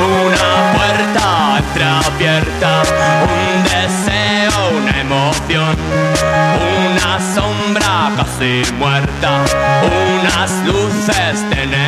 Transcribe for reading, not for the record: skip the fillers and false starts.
Una puerta entreabierta, un deseo, una emoción, una sombra casi muerta, unas luces tenebras.